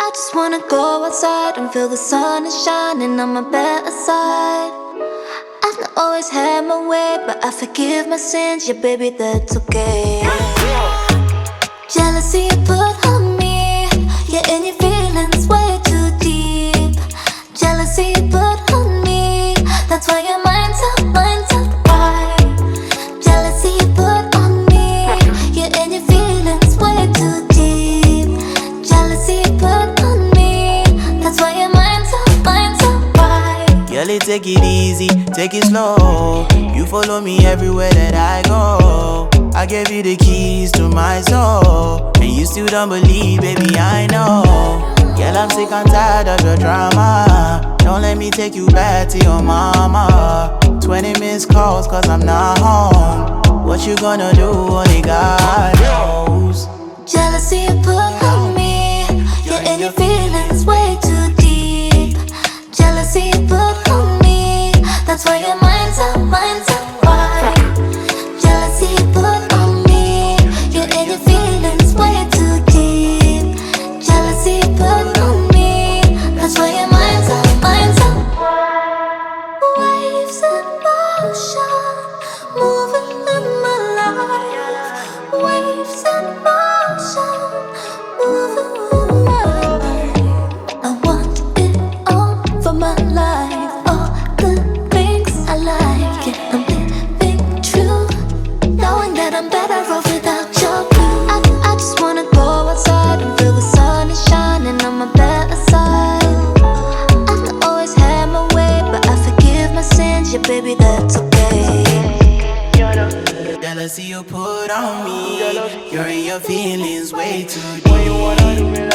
I just wanna go outside and feel the sun is shining on my better side. I've not always had my way, but I forgive my sins, yeah baby, that's okay. Jealousy you put on me, yeah, and your feelings way too deep. Jealousy you put on me, that's why your mind's up, why? Jealousy you put on me, yeah, and your feelings way too deep. Jealousy you put on me, that's why your mind's up, why? Girl, take it easy, take it slow. You follow me everywhere that I go. I gave you the keys to my soul, and you still don't believe, baby, I know. Girl, I'm sick and tired of your drama. Don't let me take you back to your mama. 20 missed calls cause I'm not home. What you gonna do, only God knows. Jealousy you put on me, yeah, and your feelings way too deep. Jealousy you put on me, that's why your mind's up, why? Jealousy you put on me, yeah, and your feelings way too deep. Jealousy you put on me, that's why your mind's up, Waves in motion, moving in my life. Waves in motion, moving in my life. I want it all for my life, all the things I like. Yeah, I'm living true, knowing that I'm better off without your blue. I just wanna go outside and feel the sun is shining on my better side. I've not always had my way, but I forgive my sins, yeah baby, that's okay. Jealousy you put on me, you're in your feelings way too deep.